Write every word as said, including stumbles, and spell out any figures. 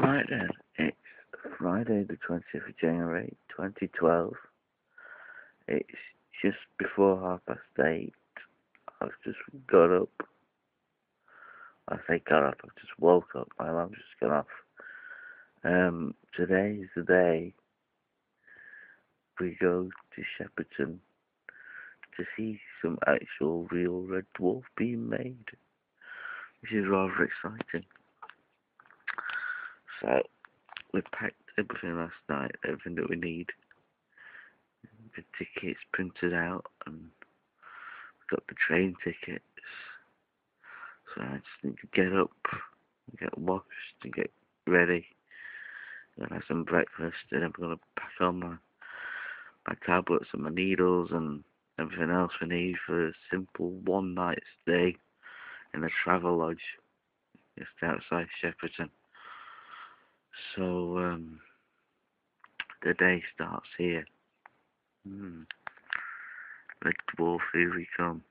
Right then, it's Friday the twentieth of January twenty twelve. It's just before half past eight. I've just got up. I say got up, I've just woke up. My alarm's just gone off. Um, today is the day we go to Shepperton to see some actual real red dwarf being made, which is rather exciting. So, we packed everything last night, everything that we need. The tickets printed out, and got the train tickets. So I just need to get up, get washed, and get ready. Then have some breakfast, and I'm gonna pack on my my tablets and my needles and everything else we need for a simple one night stay in a travel lodge just outside Shepperton. So um, the day starts here. Hmm. Red Dwarf, here we come.